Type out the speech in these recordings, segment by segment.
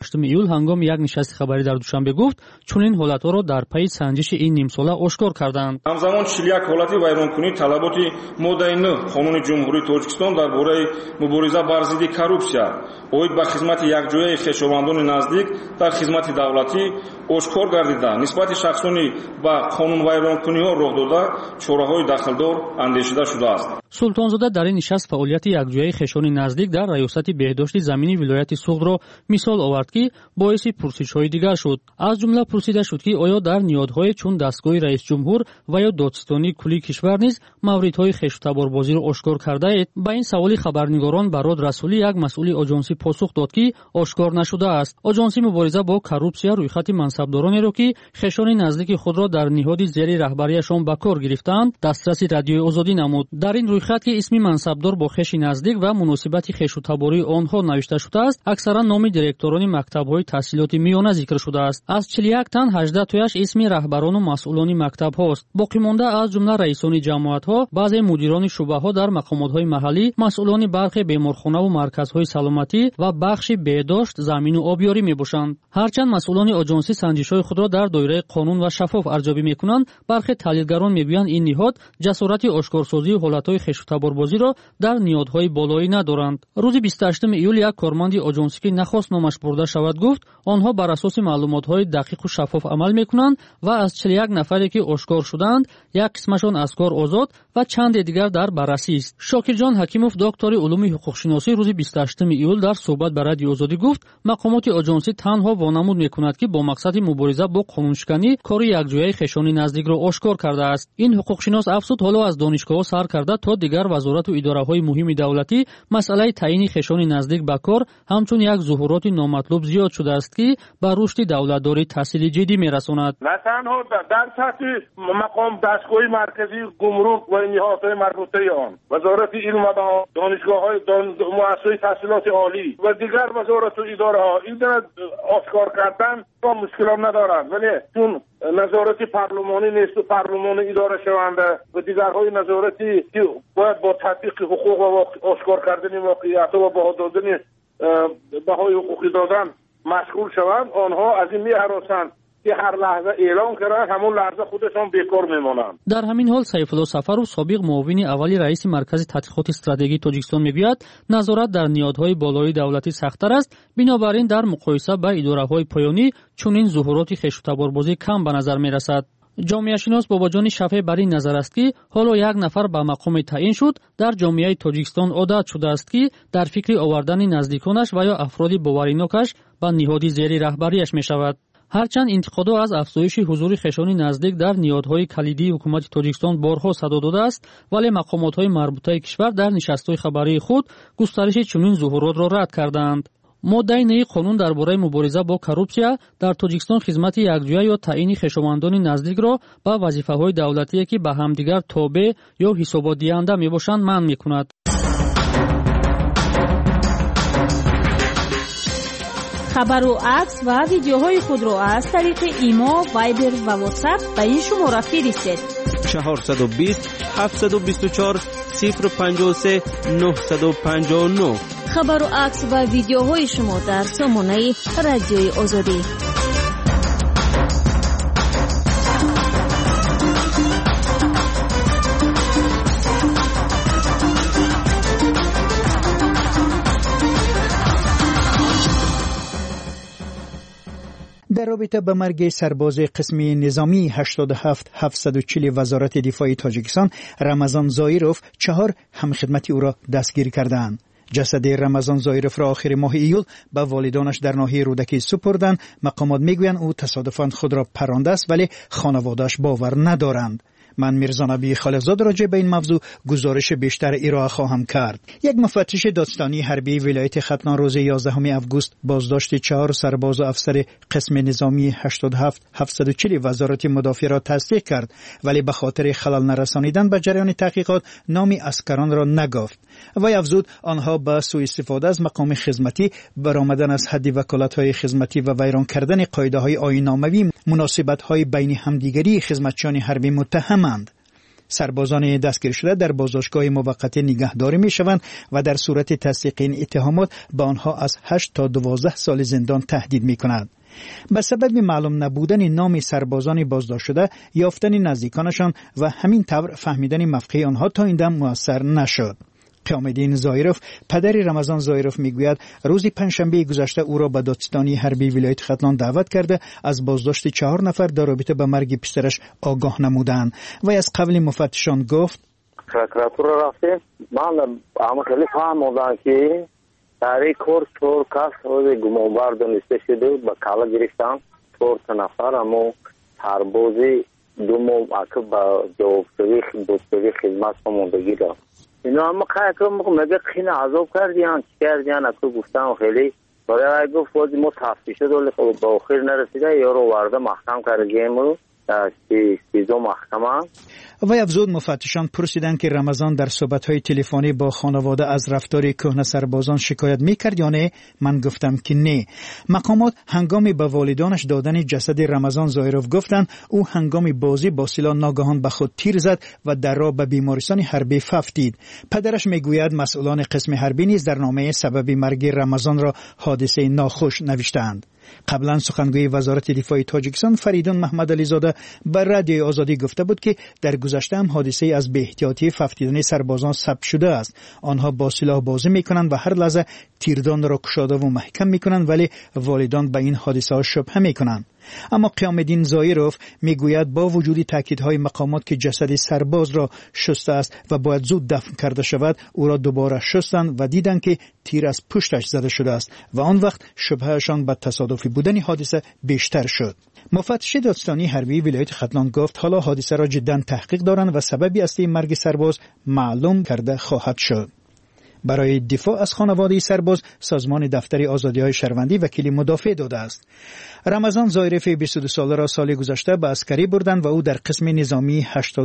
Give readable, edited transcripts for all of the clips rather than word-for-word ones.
28 июл ҳангоми як нишасти хабарӣ дар Душанбе гуфт чунин ҳолатҳоро дар пайи санҷиши ин нимсола ошкор карданд. ҳамзамон 41 ҳолати вайронкунии талаботи моддаи 9 қонуни ҷумҳурии Тоҷикистон дар бораи мубориза бар зидди коррупсия оид ба хизмати якҷояи хешовандони наздик дар хизмати давлатӣ ошкор гардида нисбати шахсони ба қонунвайронкуниҳо роҳ дода чораҳои дахлдор андешида шудааст. Султонзода дар ин нишаст фаъолияти якҷояи хешони наздик дар раёсати беҳдошти замини вилояти Суғдро мисол овард, ки боиси пурсишҳои дигар шуд. Аз ҷумла пурсида шуд, ки оё дар ниҳодҳое чун дастгоҳи раисҷумҳур ва ё додистонии куллии кишвар низ мавридҳои хештаборбозиро ошкор кардаед? Ба ин саволи хабарнигорон Барод Расулӣ, як масъули оҷонсӣ, посух дод, ки ошкор нашудааст. Оҷонси мубориза бо коррупсия рӯйхати мансабдоронеро, ки хешони наздики худро дар ниҳоди зери раҳбарияшон ба кор гирифтаанд, дастраси Радиои Озодӣ намуд. Дар ин рӯйхат, ки исми мансабдор бо хеши наздик ва муносибати хешутабории онҳо навишта шудааст, аксаран номи директорони мактабҳои таҳсилоти миёна зикр шудааст. Аз 41 тан 18 тояш исми раҳбарону масъулони мактабҳост. Боқимонда аз ҷумла раисони ҷамоатҳо, баъзе мудирони шуъбаҳо дар мақомотҳои маҳаллӣ, масъулони бархе беморхонаву марказҳои саломатӣ ва бахши беҳдошт, замину обёрӣ мебошанд. ҳарчанд масъулони оҷонсӣ санҷишҳои худро дар доираи қонун ва шаффоф арзёбӣ мекунанд, бархе таҳлилгарон мегӯянд ин ниҳод ҷасорати ошкорсозии ҳолатҳои хештаборбозиро дар ниҳодҳои болоӣ надоранд. рӯзи 28 июл як корманди оҷонсӣ, ки нахост номаш бурда шавад, гуфт онҳо бар асоси маълумотҳои дақиқу шаффоф амал мекунанд ва аз 41 нафаре, ки ошкор шуданд, як қисмашон аз кор озод ва чанде дигар дар баррасист. Шокирҷон Ҳакимов, доктори улуми ҳуқуқшиносӣ, рӯзи 28 июл дар суҳбат ба Радиои Озодӣ гуфт мақомоти оҷонсӣ танҳо вонамуд мекунад, ки бо мақсади мубориза бо қонуншиканӣ кори якҷояи хешони наздикро ошкор кардааст. ин ҳуқуқшинос афзуд, ҳоло аз донишгоҳҳо сар карда то дигар вазорату идораҳои муҳими давлатӣ масъалаи таъини хешони наздик ба кор ҳамчун як зуҳуроти номатлуб зиёд шудааст, ки ба рушди давлатдорӣ таъсири ҷиддӣ мерасонад. на танҳо дар сатҳи мақом дастгоҳи марказии гумрук ва ниҳодҳои марбутаи он, вазорати илм ва донишгоҳҳои муассисаҳои таҳсилоти олӣ ва дигар вазорату идораҳо ин ошкор кардан با مشکلات ندارند، ولی چون نظارت پارلمانی نیست و پارلمان اداره شونده و دیگرهای نظارتی که باید با تطبیق حقوق و آشکار کردن واقعیت و با دادن بهای حقوقی دادن مشغول شوند، آنها از این می‌هراسند که هر لحظه اعلام کردن همون لحظه خودشون بیکار میمونند. در همین حال سیفالله سفرов سابق معاون اولی رئیس مرکز تحقیقات استراتژی تاجیکستان میگوید نظارت در نهادهای بالای دولتی سخت‌تر است، بنابراین در مقایسه با اداره‌های پایانی چنین ظهورات خشونت‌باربازی کم به نظر میرسد. جامعه شناس باباجان شفیع بر این نظر است که حالا یک نفر به مقام تعیین شد در جامعه تاجیکستان عادت شده است که در فکر آوردن نزدیکانش و یا افراد باوریناکش به نهادی زیر رهبریش میشود. هرچند انتقادها از افزایش حضور خشانی نزدیک در نهادهای کلیدی حکومت تاجیکستان بارها صدا داده است، ولی مقامات‌های مربوطه کشور در نشست‌های خبری خود گسترش چنین ظهورات را رد کردند. ماده نهی قانون درباره مبارزه با کروپسیا در تاجیکستان خدمت یکجویه یا تعیین خشوندان نزدیک را به وظیفه‌های دولتی که به همدیگر تابع یا حسابات دهنده میباشند منع میکند. خبر و عکس و ویدیوهای خود را از طریق ایما، وایبر و واتساپ به این شماره فرستید. 420 724 053 959. خبر و عکس و ویدیوهای شما در سامانه رادیوی آزادی. در رابطه با مرگ سرباز قسم نظامی 87740 وزارت دفاع تاجیکستان رمضان زایروف 4 همخدمتی او را دستگیر کردند. جسد رمضان زایروف را آخر ماه ایول به والدانش در ناحیه رودکی سپردند. مقامات میگویند او تصادفاً خود را پرانده است، ولی خانواده‌اش باور ندارند. من میرزا نبی خالقزاد راجع به این موضوع گزارش بیشتر ارائه خواهم کرد. یک مفتش دادستانی حربی ولایت ختلان روز 11 آگوست بازداشت 4 سرباز و افسر قسم نظامی 87740 وزارت مدافع را تصدیق کرد، ولی به خاطر خلل نرسانیدن به جریان تحقیقات نام اسکران را نگفت. وی افزود آنها با سوء استفاده از مقام خدمتی، برآمدن از حد وکالت‌های خدمتی و ویران کردن قاعده‌های آیین‌ناموی مناسبت‌های بین همدیگری خدمتچیان حربی متهمند. سربازان دستگیر شده در بازداشتگاه موقت نگهداری میشوند و در صورت تصدیق این اتهامات به آنها از 8 تا 12 سال زندان تهدید می‌کند. به سبب معلوم نبودن نام سربازان بازداشت شده، یافتن نزدیکانشان و همین طور فهمیدن مفقه آنها تا این دم مؤثر نشد. قیام‌الدین زایروف، پدر رمضان زایروف میگوید روز پنجشنبه گذشته او را به دادستانی حربی ولایت ختلان دعوت کرده از بازداشت 4 نفر در رابطه به مرگ پسرش آگاه نمودند و از قبل مفتشان گفت پروکراتور رفتیم، من اما خیلی فهمیدم که در این کار 4 کس روز گمانبر دانسته شده به کالا گرفتن 4 نفر، اما سربازی 2 ماه با جوابگویی خدمت فرماندگی داشت. اینا اما مگه خیلی عذاب کردیان چی کردیان اکو گفتم خیلی برای گفت وقتی ما تفتیش شد ولی با آخر نرسیده یارو وارد محکم کردیم و سیزو محکمه. و افزود مفتشان پرسیدند که رمضان در صحبت‌های تلفنی با خانواده از رفتار کهنه سربازان شکایت می‌کرد یا نه؟ من گفتم که نه. مقامات هنگامی به والدانش دادن جسد رمضان زایروف گفتند او هنگامی بازی با سلاح ناگهان به خود تیر زد و در راه به بیمارستان حربی ففتید. پدرش میگوید مسئولان قسم حربی نیز در نامه سبب مرگ رمضان را حادثه ناخوش نوشتند. قبلا سخنگوی وزارت دفاع تاجیکستان فریدون محمد علی زاده بر رادیوی آزادی گفته بود که در گذشته هم حادثه از بی‌احتیاطی ففتیدن سربازان ثبت شده است. آنها با سلاح بازی میکنند و هر لحظه تیردان را کشاده و محکم میکنند، ولی والدان به این حادثه ها شبهه میکنند. اما قیام‌الدین زایروف میگوید با وجود تاکیدهای مقامات که جسد سرباز را شسته است و باید زود دفن کرده شود، او را دوباره شستند و دیدند که تیر از پشتش زده شده است و آن وقت شبههشان به تصادفی بودن حادثه بیشتر شد. مفتش دادستانی حربی ولایت ختلان گفت حالا حادثه را جدا تحقیق دارند و سببی اصلی مرگ سرباز معلوم کرده خواهد شد. برای دفاع از خانواده سرباز سازمان دفتر آزادی‌های شهروندی وکیل مدافع داده است. رمضان زایروف 22 ساله را سال گذشته به عسکری بردند و او در قسم نظامی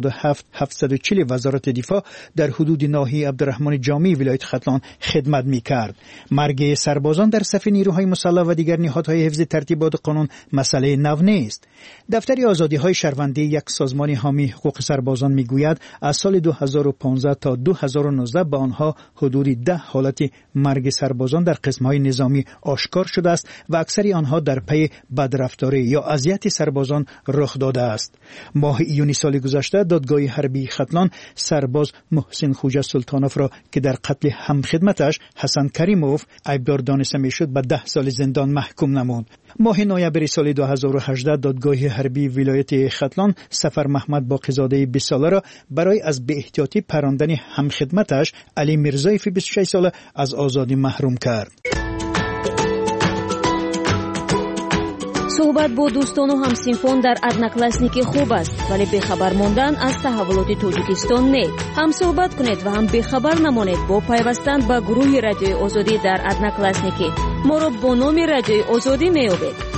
87740 وزارت دفاع در حدود ناحیه عبدالرحمن جامی ولایت ختلان خدمت می‌کرد. مرگ سربازان در صف نیروهای مسلح و دیگر نهادهای حفظ ترتیبات قانون مسئله نو نیست. دفتر آزادی‌های شهروندی، یک سازمان حامی حقوق سربازان، میگوید از سال 2015 تا 2019 به آنها حدود 10 حالت مرگ سربازان در قسم‌های نظامی آشکار شده است و اکثر آنها در پی بدرفتاری یا اذیت سربازان رخ داده است. ماه ایونی سال گذشته دادگاه حربی ختلان سرباز محسن خوجه سلطانوف را که در قتل همخدمتش حسن کریموف عیبدار دانسته میشد به 10 سال زندان محکوم نمود. ماه نوامبر سال 2018 دادگاه حربی ولایت ختلان سفر محمد باقی‌زاده 20 ساله را برای از بی‌احتیاطی پراندن همخدمتش علی میرزایف 26 ساله از آزادی محروم کرد. صحبت با دوستان و همسینفان در ادناکلاسنیکی خوب است، ولی بخبر ماندن از تحولات تاجیکستان نه. هم صحبت کنید و هم بخبر نمانید با پیوستن به گروه رادیوی آزادی در ادناکلاسنیکی. ما را با نام رادیوی آزادی می‌یابید.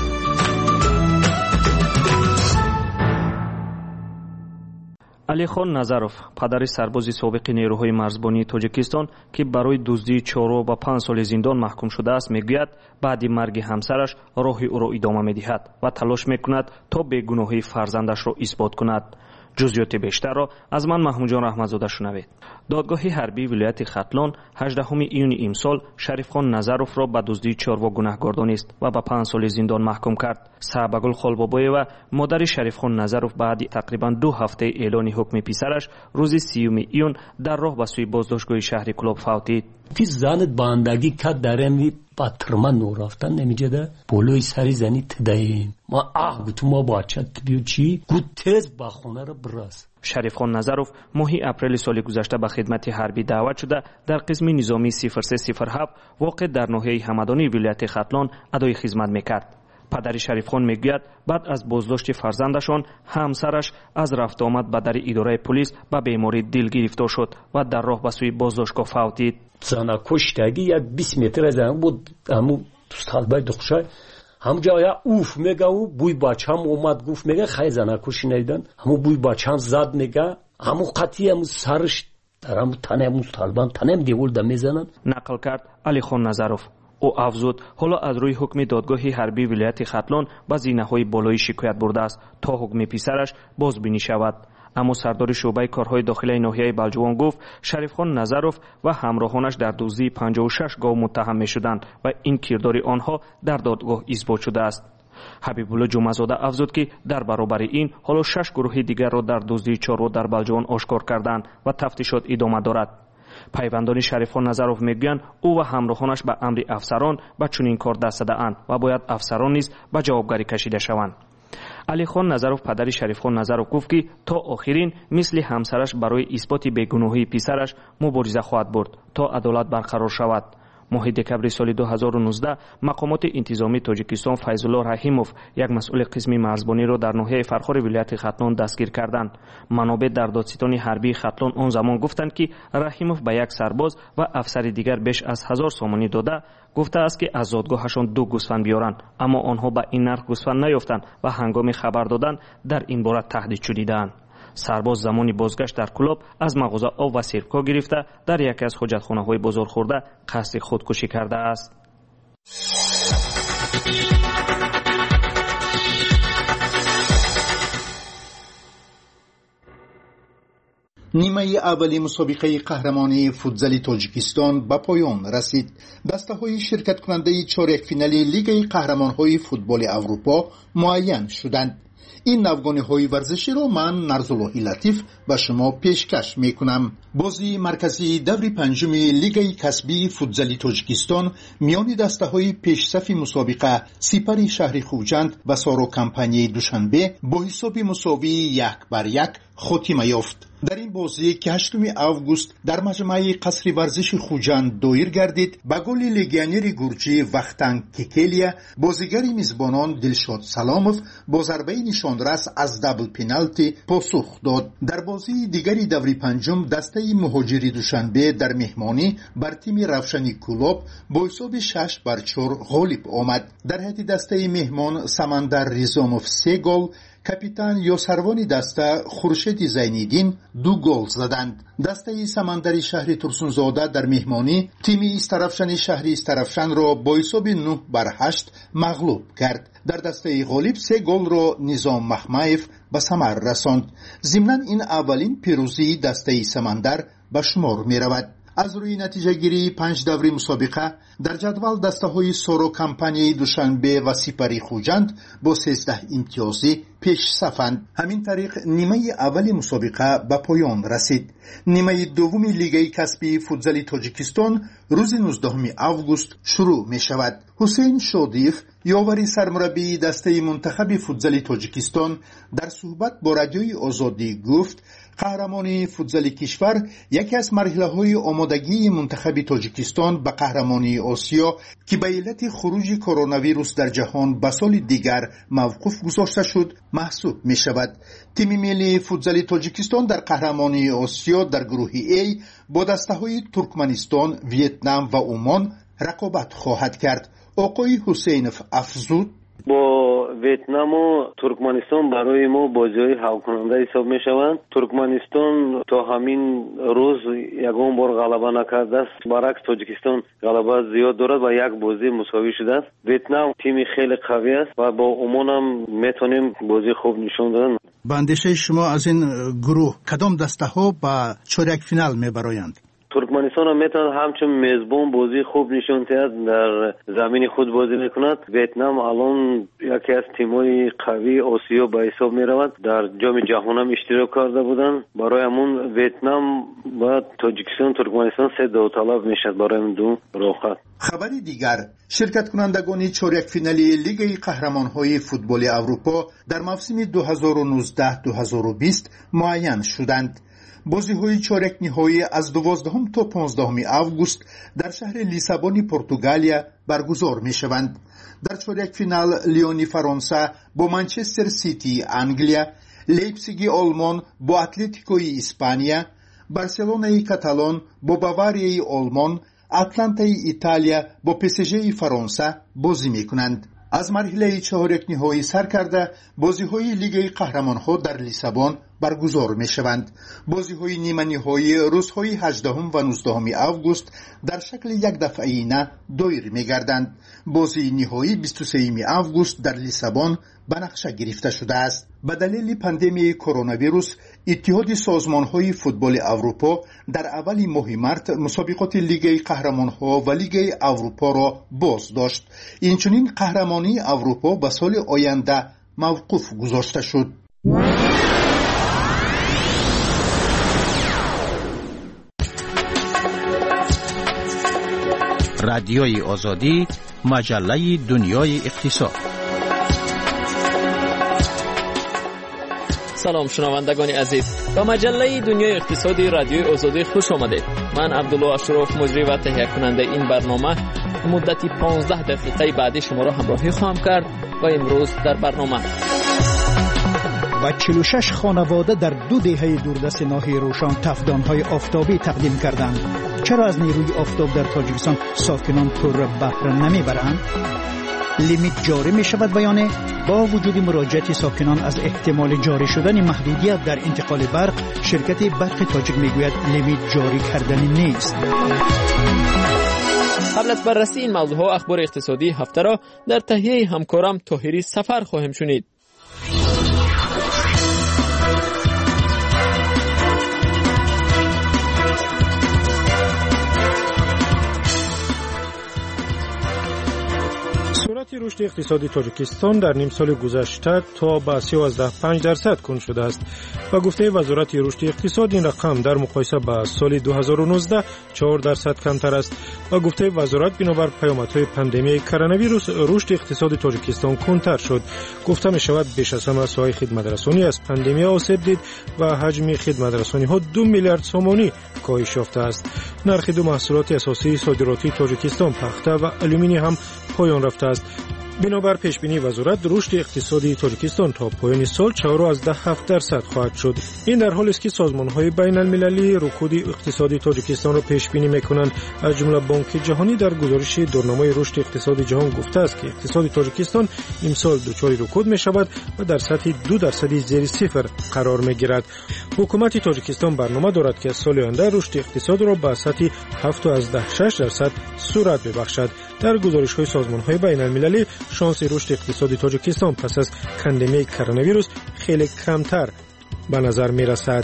алихон назаров падари сарбози собиқи нерӯҳои марзбонии тоҷикистон ки барои дуздии чору ба 5 соли зиндон маҳкум шудааст мегӯяд баъди марги ҳамсараш роҳи ӯро идома медиҳад ва талош мекунад то бегуноҳии фарзандашро исбот кунад. ҷузъиёти бештарро аз ман маҳмудҷон раҳматзода шунавед. додгоҳи ҳарбии вилояти хатлон 18 июни имсол шарифхон назаровро ба дуздии чорво гунаҳгор донист ва ба 5 соли зиндон маҳкум кард. саҳбагул холбобоева модари шарифхон назаров баъди тақрибан 2 ҳафтаи эълони ҳукми писараш рӯзи 30 июн дар роҳ ба сӯи боздоштгоҳи шаҳри Клоб фавтид. ки занит бандагӣ кад дареми ба тирма нӯ рафтан намиҷада болои сари зани тидаем ма гуту мо бача тибию чӣ гут тез ба хонара бирас. шарифхон назаров моҳи апрели соли гузашта ба хидмати ҳарбӣ даъват шуда дар қисми низомии 0307 воқеъ дар ноҳияи ҳамадонии вилояти хатлон адои хизмат мекард. падари шарифхон мегӯяд баъд аз боздошти фарзандашон ҳамсараш аз рафтуомад ба дари идораи полис ба беморӣ дил гирифтор шуд ва дар роҳ ба сӯи боздоштгоҳ фавтид. занакуштаги як 20 метр аз буд аму сталбай духша ҳамҷа я уф мега у буй бачам омад гуфт мега хай занакуши надидан ҳаму буй бачам зад мега ҳаму қати ҳаму сарш дар ҳаму тане ҳаму сталбан танем девулда мезананд. нақл кард алихон назаров. ӯ афзуд ҳоло аз рӯи ҳукми додгоҳи ҳарбии вилояти хатлон ба зинаҳои болоӣ шикоят бурдааст то ҳукми писараш бозбинӣ шавад. аммо сардори шӯъбаи корҳои дохилаи ноҳияи балҷувон гуфт шарифхон назаров ва ҳамроҳонаш дар дуздии 56 гов муттаҳам мешуданд ва ин кирдори онҳо дар додгоҳ исбот шудааст. ҳабибулло ҷумъазода афзуд ки дар баробари ин ҳоло 6 гурӯҳи дигарро дар дуздии чорво дар балҷувон ошкор карданд ва тафтишот идома дорад. пайвандони шарифхон назаров мегӯянд ӯ ва ҳамроҳонаш ба амри афсарон ба чунин кор даст задаанд ва бояд афсарон низ ба ҷавобгарӣ кашида шаванд. алихон назаров падари шарифхон назаров гуфт ки то охирин мисли ҳамсараш барои исботи бегуноҳии писараш мубориза хоҳад бурд то адолат барқарор шавад. моҳи декабри соли 2019 мақомоти интизомии тоҷикистон файзулло раҳимов як масъули қисми марзбониро дар ноҳияи фархори вилояти хатлон дастгир карданд. манобеъ дар додситони ҳарбии хатлон он замон гуфтанд ки раҳимов ба як сарбоз ва афсари дигар беш аз 1000 сомонӣ дода гуфтааст ки аз зодгоҳашон 2 гӯсфанд биёранд, аммо онҳо ба ин нарх гӯсфанд наёфтанд ва ҳангоми хабар додан дар ин бора таҳдид шудидаанд. сарбоз замони бозгашт дар кулоб аз мағоза об ва сирко гирифта дар яке аз ҳоҷатхонаҳои бозорхӯрда қасди худкушӣ кардааст. нимаи аввали мусобиқаи қаҳрамонии футзали тоҷикистон ба поён расид. дастаҳои ширкаткунандаи чорякфинали лигаи қаҳрамонҳои футболи аврупо муайян шуданд. این نوگانه‌های ورزشی را من نرزاللهی لطیف به شما پیشکش میکنم. بازی مرکزی دور پنجم لیگ کسبی فوتزال تاجیکستان میان دسته‌های پیشصف مسابقه سپر شهر خوجند و سارو کمپانی دوشنبه با حساب مساوی 1-1 خاتمه یافت. در این بازی که 8 آگوست در مجمع قصر ورزش خوجند دایر گردید با گل لگیونر گورجی وختنگ ککلیا بازیگر میزبانان دلشاد سلاموف با ضربه نشانرس از دبل پنالتی پاسخ داد. در بازی دیگری دور پنجم دسته مهاجری دوشنبه در مهمانی بر تیم روشنی کلوب با حساب 6-4 غالب آمد. در هیئت دسته مهمان سمندر رزاموف 3 گل، کاپیتان یاسروانی دسته خورشید زینیدین 2 گل زدند. دسته سمندری شهری ترسونزاده در مهمانی تیم استرافشن شهری استرافشن را با حساب 9-8 مغلوب کرد. در دسته غالب 3 گل را نظام مخمایف به ثمر رساند. ضمناً این اولین پیروزی دسته سمندر به شمار می رود. از روی نتیجه گیری 5 دوره مسابقه در جدول دسته های سورو کمپانی دوشنبه و سپری خوجند با 13 امتیازی پیش صفند. همین طریق نیمه اول مسابقه به پایان رسید. نیمه دوم لیگ کسبی فوتزال تاجیکستان روز 19 آگوست شروع می شود. حسین شادیف یاوری سرمربی دسته منتخب فوتزال تاجیکستان در صحبت با رادیوی آزادی گفت قهرمانی فوتزال کشور یکی از مرحله‌های آمادگی منتخب تاجیکستان به قهرمانی آسیا که به علت خروج کرونا ویروس در جهان به سال دیگر موقوف گذاشته شد محسوب می شود. تیم ملی فوتزال تاجیکستان در قهرمانی آسیا در گروه A با دسته‌های ترکمنستان، ویتنام و عمان رقابت خواهد کرد. آقای حسینف افزود با ویتنام و ترکمنستان برای ما بازی‌های حل‌کننده حساب می‌شوند. ترکمنستان تا همین روز یگان بار غلبه نکرده است. برعکس تاجیکستان غلبه زیاد دارد و یک بازی مساوی شده است. ویتنام تیمی خیلی قوی است و با عمان هم میتونیم بازی خوب نشان دادن. به اندیشه شما از این گروه کدام دسته‌ها به چهارک فینال میبرایند؟ ترکمنستان هم میتواند همچون میزبان بازی خوب نشان دهد، در زمین خود بازی میکند. ویتنام الان یکی از تیم‌های قوی آسیا به حساب میرود. در جام جهان هم اشتراک کرده بودند. برای همون ویتنام و تاجیکستان ترکمنستان 3 داوطلب میشد برای این دو راحت. خبری دیگر، شرکت کنندگان چهارک فینالی لیگ قهرمان‌های فوتبال اروپا در موسم 2019-2020 معین شدند. بازی‌های چهارک نهایی از 12 تا 15 آگوست در شهر لیسابون پرتغالیا برگزار می‌شوند. در چهارک فینال لیون فرانسه با منچستر سیتی انگلیا، لیپزیگ آلمان با اتلتیکوی اسپانیا، بارسلونای کاتالان با باواریای آلمان، اتلانتای ایتالیا با پسژ فرانسه بازی می‌کنند. از مرحله چهارک نهایی سر کرده بازی‌های لیگ قهرمان‌ها در لیسابون برگزار می‌شوند. بازی‌های نیمه نهایی روزهای 18 و 19 آگوست در شکل یک دفعه‌ای دایر می‌گردند. بازی نهایی 23 آگوست در لیسابون به نقشه گرفته شده است. به دلیل پاندمی کرونا ویروس اتحاد سازمان‌های فوتبال اروپا در اول ماه مارس مسابقات لیگ قهرمان‌ها و لیگ اروپا را باز داشت. اینچنین قهرمانی اروپا به سال آینده موقوف گذاشته شد. رادیوی آزادی، مجله دنیای اقتصاد. سلام شنوندگان عزیز، با مجله دنیای اقتصادی رادیوی آزادی خوش آمدید. من عبدالله اشرف مجری و تهیه کننده این برنامه مدتی 15 دقیقه بعدی شما را همراهی خواهم کرد و امروز در برنامه و 46 خانواده در 2 دهه دوردست ناحیه روشن تفدان‌های آفتابی تقدیم کردند. چرا از نیروی آفتاب در تاجیکستان ساکنان پر بهره نمیبرند؟ لیمیت جاری می شود و یا نه؟ با وجود مراجعت ساکنان از احتمال جاری شدن محدودیت در انتقال برق، شرکت برق تاجیک می گوید لیمیت جاری کردنی نیست. قبل از بررسی این موضوع اخبار اقتصادی هفته را در تهیه همکارم طاهری سفر خواهیم شنید. سرعت رشد اقتصادی تاجیکستان در نیم سال گذشته تا به 13.5% کند شده است. با گفته وزارت رشد اقتصاد این رقم در مقایسه با سال 2019 4% کمتر است. با گفته وزارت بنابر پیامدهای پاندمی کرونا ویروس رشد اقتصاد تاجیکستان کندتر شد. گفته می شود بیش از همه ساحه خدمترسانی از پاندمی آسیب دید و حجم خدمترسانی ها 2 میلیارد سومانی کاهش یافته است. نرخ 2 محصولات اساسی صادراتی تاجیکستان پخته و آلومینی هم پایان رفته است. بنابر پیشبینی وزارت رشد اقتصادی تاجیکستان تا پایان سال 4.7% خواهد شد. این در حالی است که سازمان‌های بین‌المللی رکود اقتصادی تاجیکستان را پیشبینی می‌کنند. از جمله بانک جهانی در گزارش دورنامه رشد اقتصادی جهان گفته است که اقتصاد تاجیکستان امسال دچار رکود می‌شود و در سطح 2% زیر صفر قرار می‌گیرد. حکومت تاجیکستان برنامه دارد که سال آینده رشد اقتصاد را به سطح 7.6% سرعت ببخشد. در گزارش‌های سازمان‌های بین‌المللی شانس رشد اقتصادی تاجیکستان پس از پاندمی کرونا ویروس خیلی کمتر به نظر می‌رسد.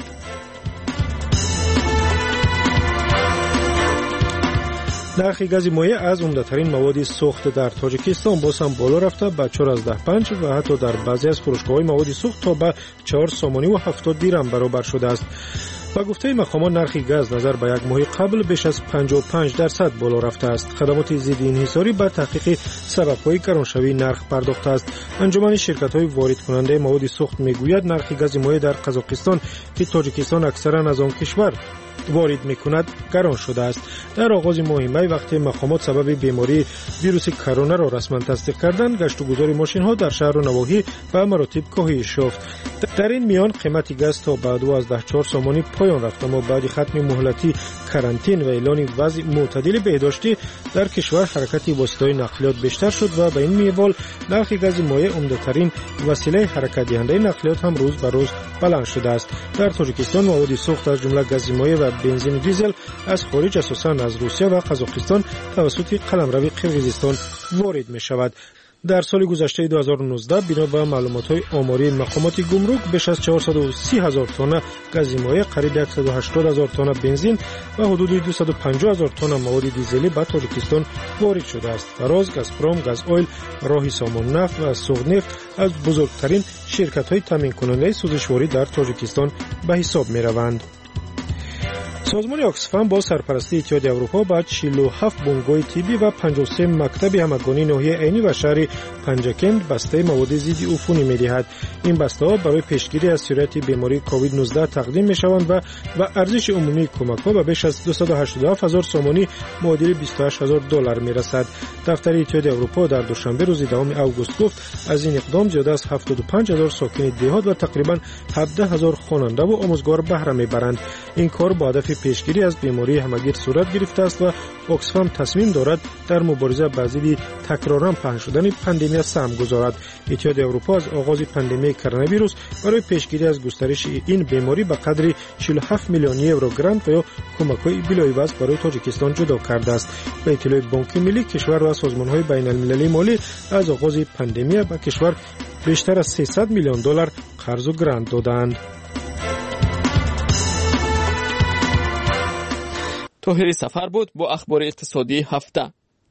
نرخ گاز مایع از عمده‌ترین مواد سوخت در تاجیکستان باز هم بالا رفته به 4.5 و حتی در بعضی از فروشگاه‌های مواد سوخت تا به 4 سومانی و 70 دیرم برابر شده است. با گفته مقامات نرخ گاز نظر به یک ماه قبل بیش از 55% بالا رفته است. خدمات ضد انحصاری به تحقیق سبب‌های گرانشوی نرخ پرداخته است. انجمن شرکت‌های وارد کننده مواد سوخت میگوید نرخ گاز مایع در قزاقستان که تاجیکستان اکثرا از آن کشور وارد میکند گران شده است. در آغاز ماه می وقتی مقامات سبب بیماری ویروس کرونا را رسما تصدیق کردند، گشت و گذار ماشین‌ها در شهر و نواحی به مراتب کاهش یافت. در این میان قیمت گاز تا به 12.4 سومانی پایان رفت، اما بعد ختم مهلتی کرانتین و اعلان وضع معتدل بهداشتی در کشور حرکت وسایل نقلیات بیشتر شد و به این منوال نرخ گاز مایع عمده‌ترین وسیله حرکت دهنده نقلیات هم روز به روز بلند شده است. در تاجیکستان مواد سوخت از جمله گاز مایع و بنزین و دیزل از خارج اساساً از روسیه و قزاقستان توسط قلمرو قرقیزستان وارد می شود. در سال گذشته 2019 بنا به معلومات‌های آماری مقامات گمرک بیش از 430,000 تن گاز مایع، قریب 180,000 تن بنزین و حدود 250,000 تن مواد دیزلی به تاجیکستان وارد شده است. فراز، گازپروم، گاز اویل، راهی سامان نفت و سوغنفت از بزرگترین شرکت‌های تامین کننده سوزشواری در تاجیکستان به حساب می‌روند. سازمان آکسفام با سرپرستی اتحاد اروپا با 47 بنگاه طبی و 53 مکتب همگانی ناحیه عینی و شهر پنجکند بسته مواد ضد عفونی می‌دهد. این بسته‌ها برای پیشگیری از سرایت بیماری کووید 19 تقدیم می‌شوند و ارزش عمومی کمک‌ها به بیش از 287,000 سومانی معادل $28,000 می‌رسد. دفتر اتحاد اروپا در دوشنبه روز 2 آگوست گفت از این اقدام زیاده از 75,000 ساکن دهات و تقریباً 17,000 خواننده و آموزگار بهره می‌برند. این کار با هدف پیشگیری از بیماری همگیر صورت گرفته است و آکسفام تصمیم دارد در مبارزه با ضد تکرارا پهن شدن پاندمی سهم گذارد. اتحاد اروپا از آغاز پاندمی کرونا ویروس برای پیشگیری از گسترش این بیماری به قدر 47 میلیون یورو گرانت و یا کمک‌های بلایوز برای تاجیکستان جدا کرده است. به اطلاع بانک ملی کشور و سازمان‌های بین‌المللی مالی از آغاز پاندمی به کشور بیشتر از $300 میلیون قرض و گرانت دادند. طاهری سفر بود با اخبار اقتصادی هفته.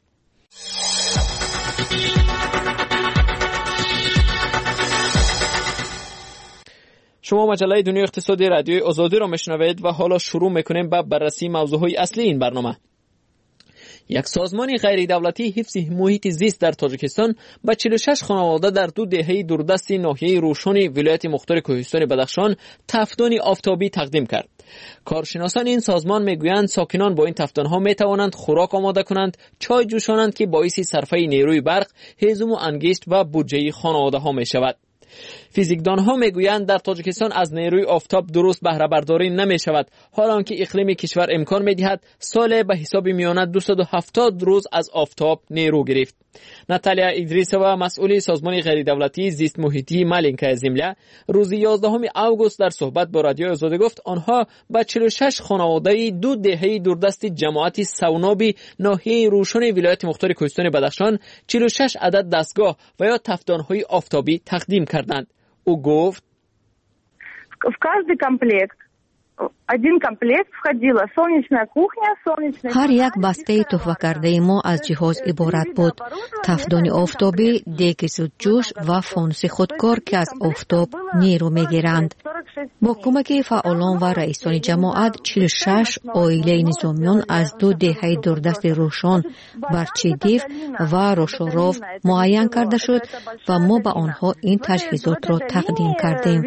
شما مجله دنیای اقتصادی رادیوی آزادی را میشنوید و حالا شروع میکنیم با بررسی موضوعهای اصلی این برنامه. یک سازمان غیر دولتی حفظ محیط زیست در تاجیکستان با 46 خانواده در 2 دهه دوردست ناحیه روشن ولایت مختار کوهستان بدخشان تفدان آفتابی تقدیم کرد. کارشناسان این سازمان میگویند ساکنان با این تفدانها میتوانند خوراک آماده کنند، چای جوشانند که باعث صرفه نیروی برق، هیزم و انگشت و بودجه خانواده ها می شود. فیزیکدان ها میگویند در تاجیکستان از نیروی آفتاب درست بهره برداری نمی شود، حالان که اقلیم کشور امکان می دهد سال به حساب میانه 270 روز از آفتاب نیرو گرفت. ناتالیا ادریسووا مسئول سازمان غیر دولتی زیست محیطی مالینکا زمله روز 11 اوگوست در صحبت با رادیو آزادی گفت آنها با 46 خانواده 2 دهه دوردست جماعت سونابی ناحیه روشن ولایت مختار کوهستان بدخشان 46 عدد دستگاه و یا تفدان‌های آفتابی تقدیم کردند. او گفت в каждый комплект один комплект входила солнечная кухня, солнечная. هر یک بسته تحفه کرده ما از جهاز عبارت بود: تفدان آفتابی، دیگ زودجوش و فانوس خودکار که از آفتاب نیرو میگیرند. با کمک فعالان و رئیسان جماعت 46 عائله نظامیان از 2 دهه دوردست روشن، برچیدیف و روشاروف معین کرده شد و ما به آنها این تجهیزات را تقدیم کردیم.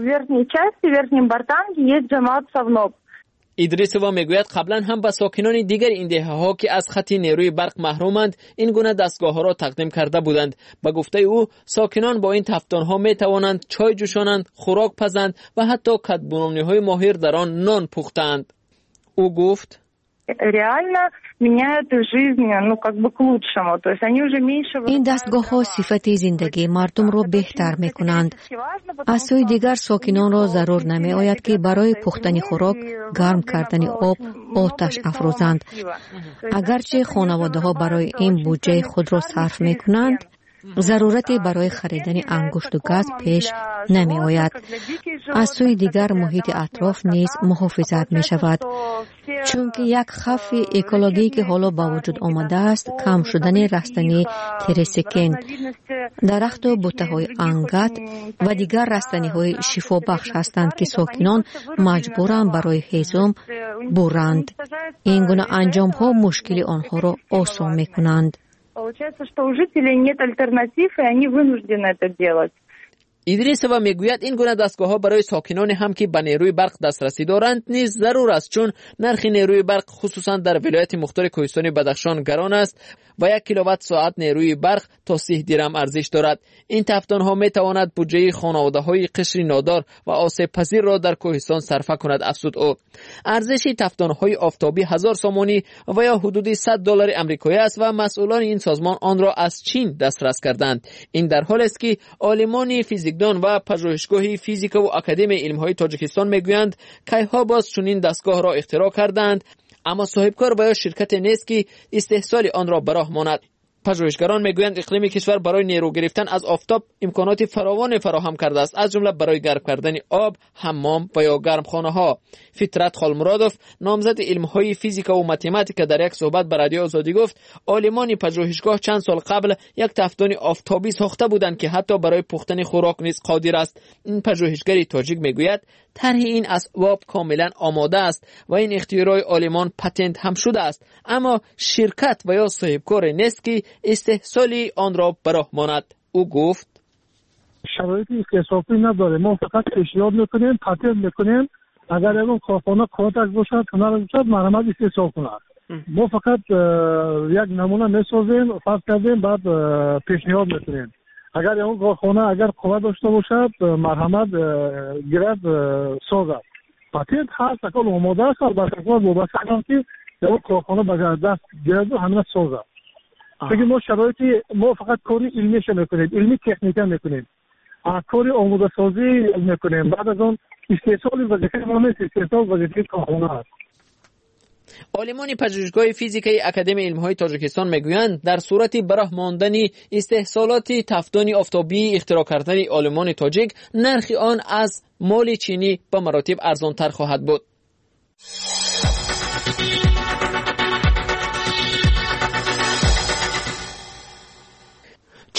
ادریسووا میگوید قبلا هم به ساکنان دیگر این دهه ها که از خط نیروی برق محرومند این گونه دستگاه ها را تقدیم کرده بودند. به گفته او ساکنان با این تفدان ها می توانند چای جوشانند، خوراک پزند و حتی کدبونانی های ماهر در آن نان پختند. او گفت این دستگاه ها صفت زندگی مردم را بهتر می کنند. از سوی دیگر ساکنان را ضرور نمی آید که برای پختن خوراک، گرم کردن آب، آتش افروزند. اگرچه خانواده ها برای این بودجه خود را صرف می کنند، ضرورت برای خریدن انگشت و گاز پیش نمی آید. از سوی دیگر محیط اطراف نیز محافظت می شود، چون که یک خف اکولوژی که حالا با وجود آمده است کم شدن رستنی تریسکین، درخت و بوته های انگت و دیگر رستنی های شفا بخش هستند که ساکنان مجبورند برای هیزم برند. این گونه انجام ها مشکل آنها را آسان می کنند. Получается, что у жителей нет альтернатив, и они вынуждены это делать. ادریسووا میگوید این گونه دستگاه ها برای ساکنان هم که به نیروی برق دسترسی دارند نیز ضرور است، چون نرخ نیروی برق خصوصا در ولایت مختار کوهستان بدخشان گران است و 1 کیلووات ساعت نیروی برق تا 30 درم ارزش دارد. این تفدان ها می تواند بودجه خانواده های قشر نادار و آسیب پذیر را در کوهستان صرفه کند. افزود او ارزش تفدان های آفتابی 1000 سامانی و یا حدود $100 آمریکایی است و مسئولان این سازمان آن را از چین دسترس کردند. این در حالی است که عالمان فیزیکدان و پژوهشگاه فیزیک و اکادمی علم‌های تاجیکستان میگویند کیها باز چنین دستگاه را اختراع کردند، اما صاحبکار و یا شرکت نیست که استحصال آن را به راه ماند. پژوهشگران میگویند اقلیم کشور برای نیرو گرفتن از آفتاب امکانات فراوان فراهم کرده است، از جمله برای گرم کردن آب، حمام و یا گرمخانه ها. فطرت خالمرادوف نامزد علم‌های فیزیک و متماتیک در یک صحبت با رادیو آزادی گفت عالمان پژوهشگاه چند سال قبل یک تفدان آفتابی ساخته بودند که حتی برای پختن خوراک نیز قادر است. این پژوهشگر تاجیک میگوید طرح این اسباب کاملا آماده است و این اختراع عالمان پتنت هم شده است، اما شرکت و یا صاحبکار نیست که استحصال آن را به راه ماند. او گفت شرایطی اختصاصی نداره، ما فقط پیشنهاد میکنیم، پتنت میکنیم، اگر اون کارخانه کاتک باشد، هنر باشد، مرمت استحصال کند. ما فقط یک نمونه میسازیم، فرض کردیم، بعد پیشنهاد میکنیم. اگر اون کارخانه اگر قوت داشته باشد، مرحمت گیرد سازد. پتنت هست، اکل آماده است، البته وابسته است که اون کارخانه به دست گیرد و همین سازد. بگیم ما شرایطی، ما فقط کاری علمیش میکنیم، علمی تکنیکا میکنیم، کاری آماده سازی میکنیم، بعد از اون استحصال وظیفه ما نیست، استحصال وظیفه کارخانه است. عالمان پژوهشگاه فیزیکی اکادمی علم‌های تاجیکستان میگویند در صورت براه ماندن استحصالات تفدان آفتابی اختراع کردن عالمان تاجیک، نرخ آن از مال چینی به مراتب ارزان‌تر خواهد بود.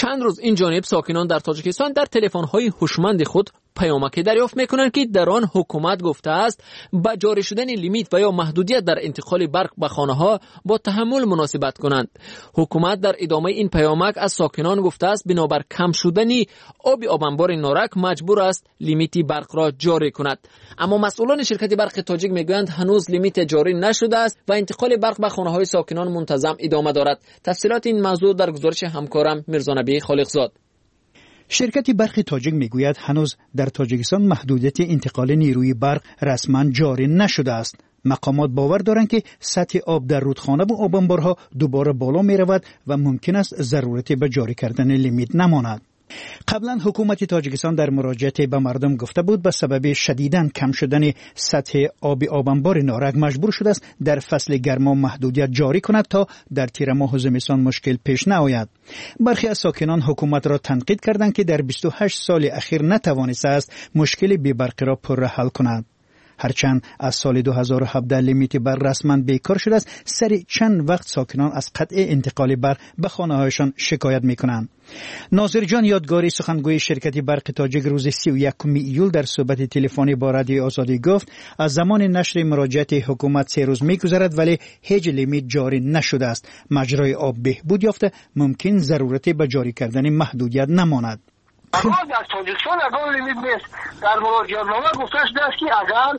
چند روز این جانب ساکنان در تاجیکستان در تلفن‌های هوشمند خود پیامکی دریافت میکنند که در آن حکومت گفته است با جاری شدن لیمیت و یا محدودیت در انتقال برق به خانه‌ها با تحمل مناسبت کنند. حکومت در ادامه این پیامک از ساکنان گفته است بنابر کم شدن آب انبار نارک مجبور است لیمیت برق را جاری کند. اما مسئولان شرکت برق تاجیک میگویند هنوز لیمیت جاری نشده است و انتقال برق به خانه‌های ساکنان منتظم ادامه دارد. تفصیلات این موضوع در گزارش همکارم میرزا نبی خالقزاد. شرکت برق تاجیک میگوید هنوز در تاجیکستان محدودیت انتقال نیروی برق رسما جاری نشده است. مقامات باور دارند که سطح آب در رودخانه و آب انبارها دوباره بالا می رود و ممکن است ضرورتی به جاری کردن لیمیت نماند. قبلا حکومت تاجیکستان در مراجعه به مردم گفته بود به سبب شدیداً کم شدن سطح آب انبار نارک مجبور شده است در فصل گرما محدودیت جاری کند تا در تیر ماه و زمستان مشکل پیش نیاید. برخی از ساکنان حکومت را تنقید کردند که در 28 سال اخیر نتوانسته است مشکل بی برق را پر حل کند. هرچند از سال 2017 لیمیت برق رسما بیکار شده است، سر چند وقت ساکنان از قطع انتقال برق به خانه‌هایشان شکایت می‌کنند. ناظر جان یادگاری سخنگوی شرکت برق تاجیک روز 31 ایول در صحبت تلفنی با رادیو آزادی گفت از زمان نشر مراجعه حکومت 3 روز می‌گذرد ولی هیچ لیمیت جاری نشده است. مجرای آب بهبود یافته، ممکن ضرورتی به جاری کردن محدودیت نماند. اما در تاجیکستان اگر لیمیت نیست در مراجعه‌نامه گفته شده است که اگر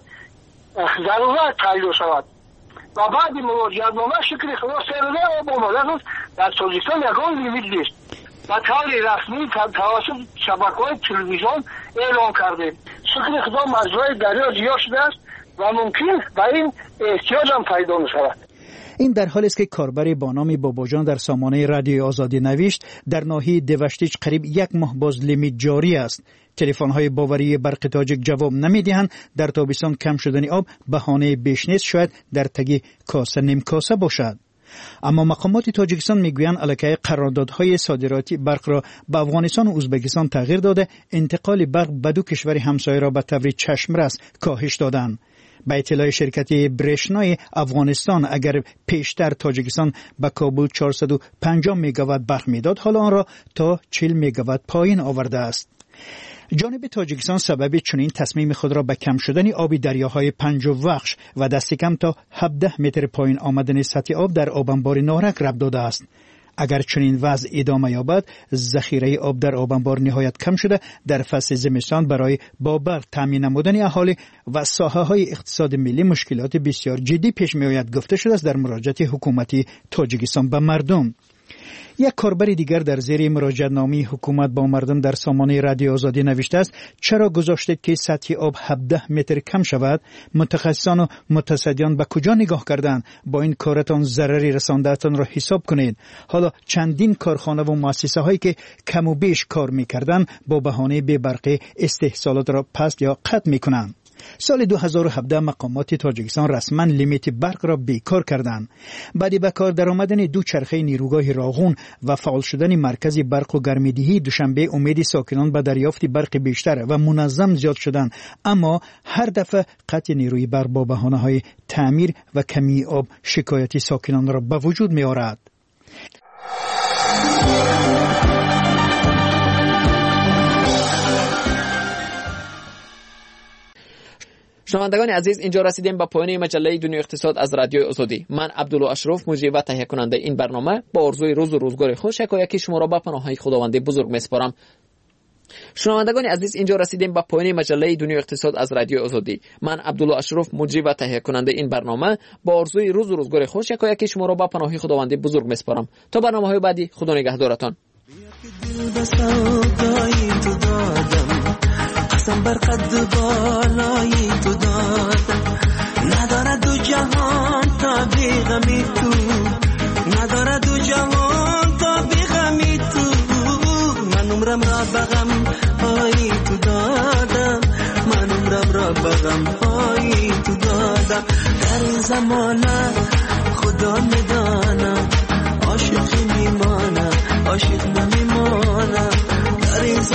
ضرورت تعیین شود و بعد مراجعه‌نامه شکل خلاص سرده آب آمده است در تاجیکستان اگر لیمیت نیست و طور رسمی توسط شبکه‌های تلویزیون اعلام کرده شکل خدا مجرای دریا زیاد شده است و ممکن به این احتیاج هم پیدا می‌شود. این در حالی است که کاربری با نام باباجان در سامانه رادیو آزادی نوشت در ناحیه دوشتیج قریب 1 ماه باز لیمیت جاری است. تلفن‌های باوری برق تاجیک جواب نمی‌دهند. در تابستان کم شدن آب بهانه بیش نیست، شاید در تگی کاسه نیم کاسه باشد. اما مقامات تاجیکستان میگویند علاقه قراردادهای صادراتی برق را به افغانستان و ازبکستان تغییر داده، انتقال برق به دو کشور همسایه را به طور چشمرس کاهش دادند. به اطلاع شرکت برشنای افغانستان اگر پیشتر تاجیکستان به کابل 450 میگاوات برق میداد، حالا آن را تا 40 میگاوات پایین آورده است. جانب تاجیکستان سبب چنین تصمیم خود را به کم شدن آب دریاهای پنجوخش و دست کم تا 17 متر پایین آمدن سطح آب در آب انبار نارک ربط داده است. اگر چنین وضع ادامه یابد، ذخیره آب در آب انبار نهایت کم شده در فصل زمستان برای با برق تامین نمودن اهالی و ساحه‌های اقتصاد ملی مشکلات بسیار جدی پیش می‌آید گفته شده است در مراجعه حکومتی تاجیکستان به مردم. یک کاربر دیگر در زیر مراجعه‌نامه حکومت با مردم در سامانه رادیو آزادی نوشته است چرا گذاشتید که سطح آب 17 متر کم شود؟ متخصصان و متصدیان به کجا نگاه کردند؟ با این کارتان ضرری رسانده‌تان را حساب کنید. حالا چندین کارخانه و مؤسسه هایی که کم و بیش کار می‌کردند با بهانه بی برقی استحصالات را پست یا قطع می‌کنند. سال 2017 مقامات تاجیکستان رسما لیمیت برق را بیکار کردند. بعد به کار درآمدن دوچرخه نیروگاه راغون و فعال شدن مرکز برق و گرمایدهی دوشنبه امید ساکنان به دریافت برق بیشتر و منظم زیاد شدند، اما هر دفعه قطع نیروی برق با بهانه‌های تعمیر و کمی آب شکایت ساکنان را به وجود می‌آورد. شنوندگان عزیز، اینجا رسیدیم به پایان مجله دنیای اقتصاد از رادیو آزادی. من عبدالله اشرف مجری و تهیه کننده این برنامه با آرزوی روز و روزگار خوش یکی شما را به پناههای خداوند بزرگ میسپارم. شنوندگان عزیز، اینجا رسیدیم به پایان مجله دنیای اقتصاد از رادیو آزادی. من عبدالله اشرف مجری و تهیه کننده این برنامه با آرزوی روز و روزگار خوش یکی شما را به پناههای خداوند بزرگ میسپارم. تا برنامه‌های بعدی، خدا نگهدارتان. قسم بر قد بالای تو دادم، نداره دو جهان تا بی غمی تو، نداره دو جهان تا بی غمی تو. من عمرم را بغم های تو دادم، من عمرم را بغم های تو دادم. در این زمانه خدا میدانم عاشق میمانم، عاشق نمیمانم. در این